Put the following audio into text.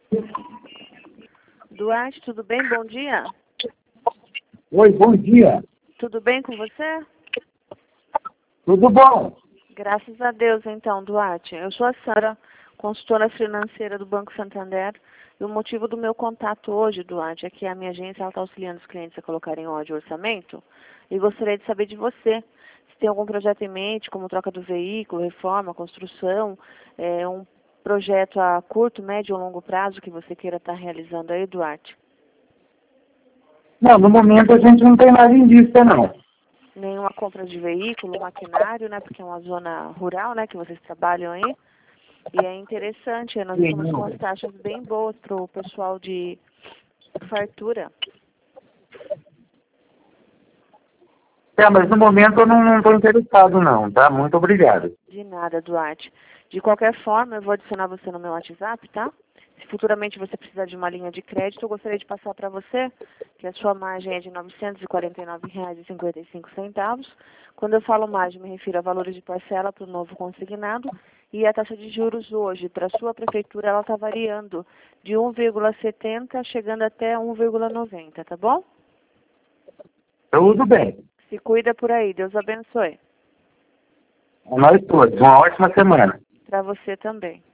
Duarte, tudo bem? Bom dia. Oi, bom dia. Tudo bem com você? Tudo bom? Graças a Deus, então, Duarte. Eu sou a Sandra, consultora financeira do Banco Santander. E o motivo do meu contato hoje, Duarte, é que a minha agência está auxiliando os clientes a colocarem ordem de orçamento. E gostaria de saber de você se tem algum projeto em mente, como troca do veículo, reforma, construção, um projeto a curto, médio ou longo prazo que você queira estar realizando aí, Duarte. Não, no momento a gente não tem nada em vista, não. Nenhuma compra de veículo, maquinário, né? Porque é uma zona rural, né? Que vocês trabalham aí. E é interessante, nós estamos com as taxas bem boas para o pessoal de fartura. Mas no momento eu não estou interessado, não, tá? Muito obrigado. De nada, Duarte. De qualquer forma, eu vou adicionar você no meu WhatsApp, tá? Se futuramente você precisar de uma linha de crédito, eu gostaria de passar para você que a sua margem é de R$ 949,55. Quando eu falo margem, me refiro a valores de parcela para o novo consignado. E a taxa de juros hoje, para a sua prefeitura, ela está variando de 1,70 chegando até 1,90, tá bom? Tudo bem. Se cuida por aí. Deus abençoe. A nós todos. Uma ótima semana. Para você também.